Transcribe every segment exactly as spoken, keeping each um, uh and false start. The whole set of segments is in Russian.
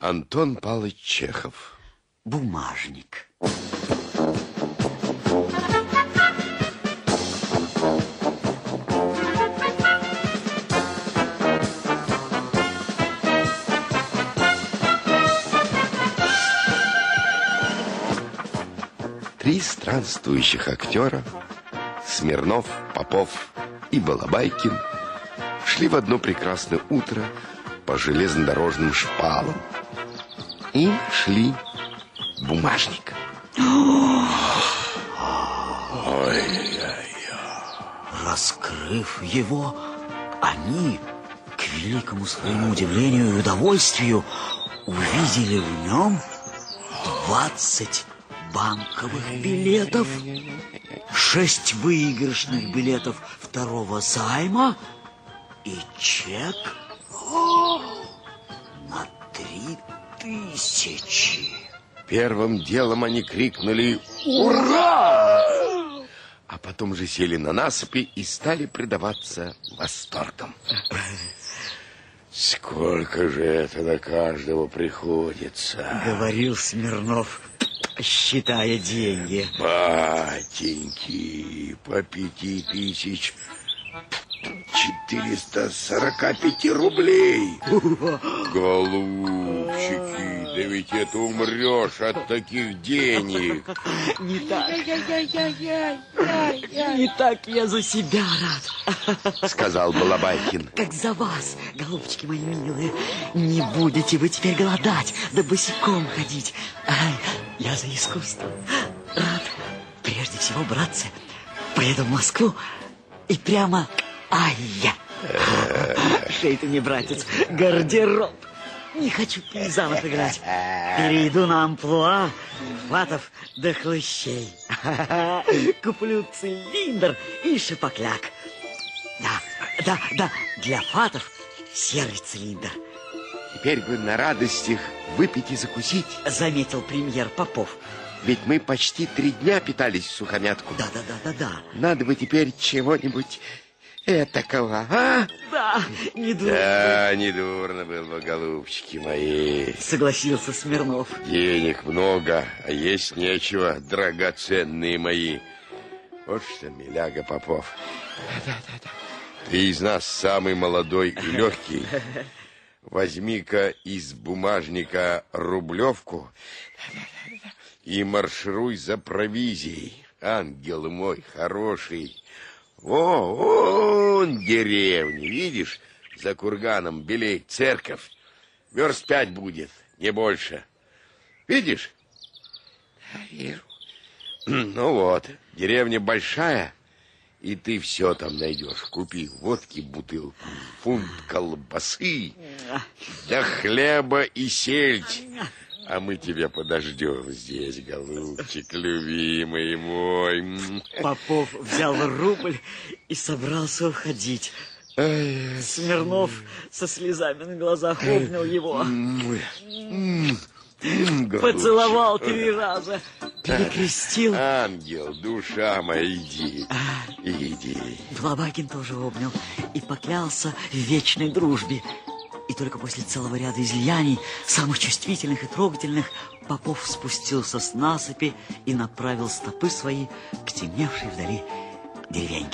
Антон Павлович Чехов. Бумажник. Три странствующих актера, Смирнов, Попов и Балабайкин, шли в одно прекрасное утро по железнодорожным шпалам и нашли бумажник. Ой-ой-ой. Раскрыв его, они, к великому своему удивлению и удовольствию, увидели в нем двадцать банковых билетов, шесть выигрышных билетов второго займа и чек на три тысячи. Первым делом они крикнули «Ура!», а потом же сели на насыпи и стали предаваться восторгам. Сколько же это на каждого приходится? Говорил Смирнов, считая деньги. Батеньки, по пяти тысяч четыреста сорока пяти рублей. Голубчики, да ведь это умрешь от таких денег. Не так. Не так я за себя рад, сказал Балабайкин. как за вас, голубчики мои милые. Не будете вы теперь голодать, да босиком ходить. Ай, я за искусство рад. Прежде всего, братцы, поеду в Москву и прямо... Ай-я! Шей ты мне, братец, гардероб. Не хочу пейзанов играть. Перейду на амплуа фатов до хлыщей. Куплю цилиндр и шипокляк. Да, да, да, для фатов серый цилиндр. Теперь бы на радостях выпить и закусить, заметил премьер Попов. Ведь мы почти три дня питались в сухомятку. Да, да, да, да, да. Надо бы теперь чего-нибудь этакого, а? Да, не дурно. Да, не дурно было бы, голубчики мои. Согласился Смирнов. Денег много, а есть нечего, драгоценные мои. Вот что, миляга Попов. Да, да, да. Ты из нас самый молодой и легкий. Возьми-ка из бумажника рублевку и маршируй за провизией. Ангел мой хороший. О, вон деревни, видишь? За курганом белеет церковь. Верст пять будет, не больше. Видишь? Вижу. Ну вот, деревня большая, и ты все там найдешь. Купи водки, бутылку, фунт колбасы, да хлеба и сельдь. А мы тебя подождем здесь, голубчик, любимый мой. Попов взял рубль и собрался уходить. Ай, Смирнов со слезами на глазах обнял его. Поцеловал три раза, перекрестил. Ангел, душа моя, иди, иди. Балабайкин тоже обнял и поклялся в вечной дружбе. И только после целого ряда излияний, самых чувствительных и трогательных, Попов спустился с насыпи и направил стопы свои к темневшей вдали деревеньке.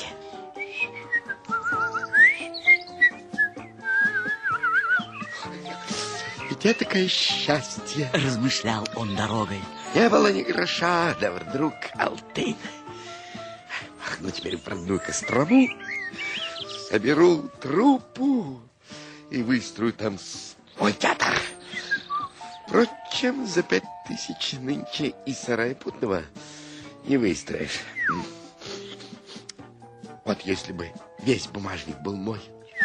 Ведь это такое счастье, размышлял он дорогой. Не было ни гроша, да вдруг алтын. Ах, ну теперь в родную Кострому соберу труппу и выстрою там свой театр. Впрочем, за пять тысяч нынче и сарая путного не выстроишь. Вот если бы весь бумажник был мой,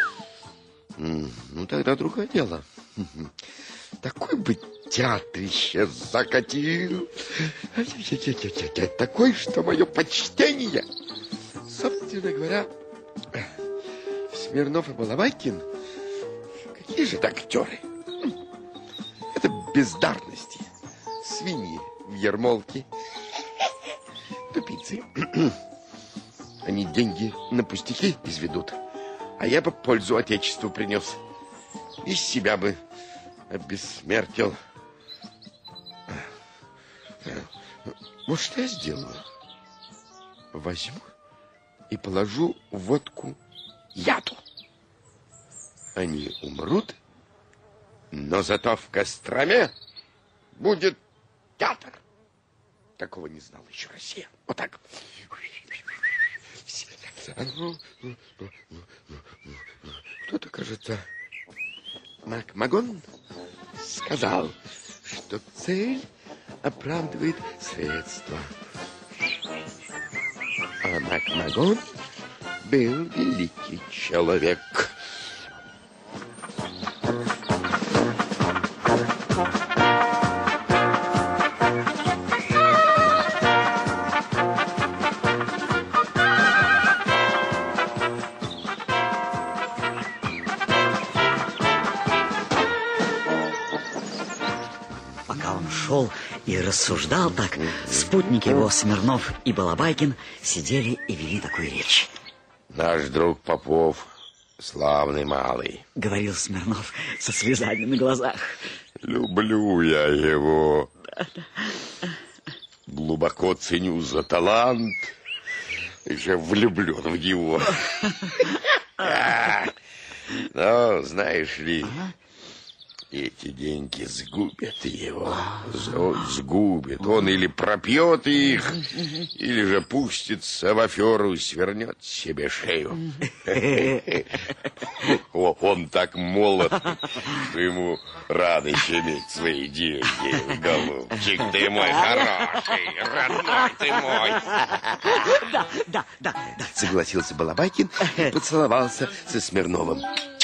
ну тогда другое дело. Такой бы театрище закатил. Такой, что мое почтение. Собственно говоря, Смирнов и Балабайкин, какие же это актеры? Это бездарности. Свиньи в ермолке. Тупицы. Они деньги на пустяки изведут. А я бы пользу отечеству принес. Из себя бы обессмертил. Вот что я сделаю. Возьму и положу в водку яду. Они умрут, но зато в Костроме будет театр. Такого не знала еще Россия. Вот так. Кто-то, кажется, Макмагон сказал, что цель оправдывает средства. А Макмагон был великий человек. И рассуждал так, спутники его, Смирнов и Балабайкин, сидели и вели такую речь. Наш друг Попов славный малый, говорил Смирнов со слезами на глазах. Люблю я его. Глубоко ценю за талант. Еще влюблен в него. Но, знаешь ли... Эти деньги сгубят его. Сгубят. Он или пропьет их, или же пустится в аферу и свернет себе шею. Он так молод, что ему рано еще иметь свои деньги. Голубчик ты мой хороший, родной ты мой. Да, да, да, да. Согласился Балабайкин и поцеловался со Смирновым.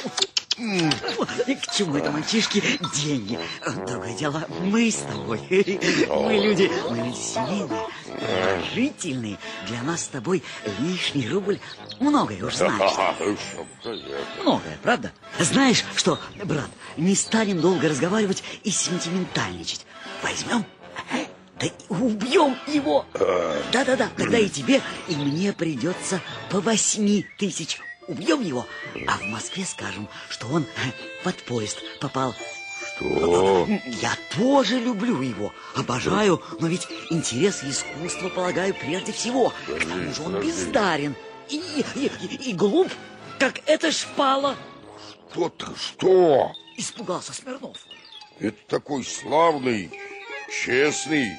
И к чему это, мальчишки, деньги? Другое дело, мы с тобой. Мы люди, мы люди семейные, жительные. Для нас с тобой лишний рубль многое уж значит. Многое, правда? Знаешь что, брат, не станем долго разговаривать и сентиментальничать. Возьмем, да и убьем его. Да-да-да, тогда и тебе, и мне придется по восьми тысяч. Убьем его, а в Москве скажем, что он под поезд попал. Что? Я тоже люблю его, обожаю, но ведь интерес и искусство, полагаю, прежде всего. К тому же он бездарен и, и, и, и глуп, как эта шпала. Что ты, что? Испугался Смирнов. Это такой славный, честный.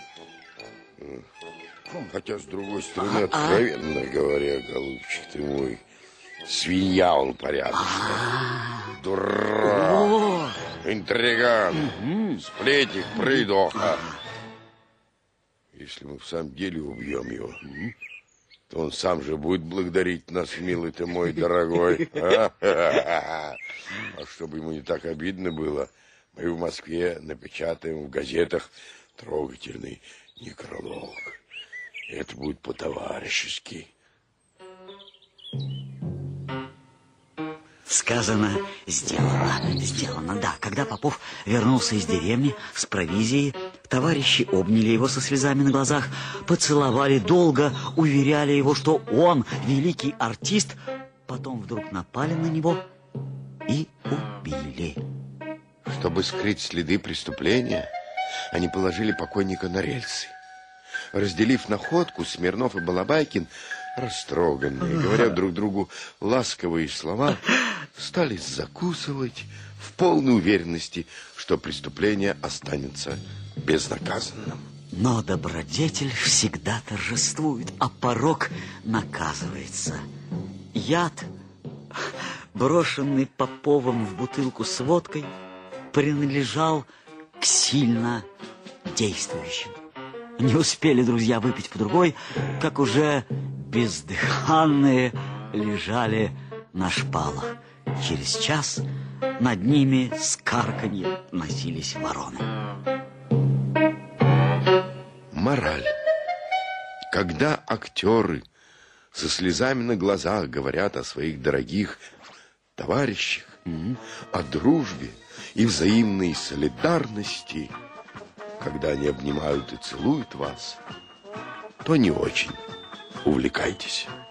Хотя, с другой стороны, откровенно говоря, голубчик ты мой, свинья он порядочный. Дурак, интриган, сплетник, пройдоха. Если мы в самом деле убьем его, то он сам же будет благодарить нас, милый ты мой дорогой. А чтобы ему не так обидно было, мы в Москве напечатаем в газетах трогательный некролог. Это будет по-товарищески. Сказано, сделано, сделано, да. Когда Попов вернулся из деревни с провизией, товарищи обняли его со слезами на глазах, поцеловали долго, уверяли его, что он великий артист, потом вдруг напали на него и убили. Чтобы скрыть следы преступления, они положили покойника на рельсы. Разделив находку, Смирнов и Балабайкин, растроганные, говоря друг другу ласковые слова, стали закусывать в полной уверенности, что преступление останется безнаказанным. Но добродетель всегда торжествует, а порок наказывается. Яд, брошенный Поповым в бутылку с водкой, принадлежал к сильно действующим. Не успели друзья выпить по другой, как уже бездыханные лежали на шпалах. Через час над ними с карканьем носились вороны. Мораль. Когда актеры со слезами на глазах говорят о своих дорогих товарищах, mm-hmm. о дружбе и взаимной солидарности, когда они обнимают и целуют вас, то не очень увлекайтесь.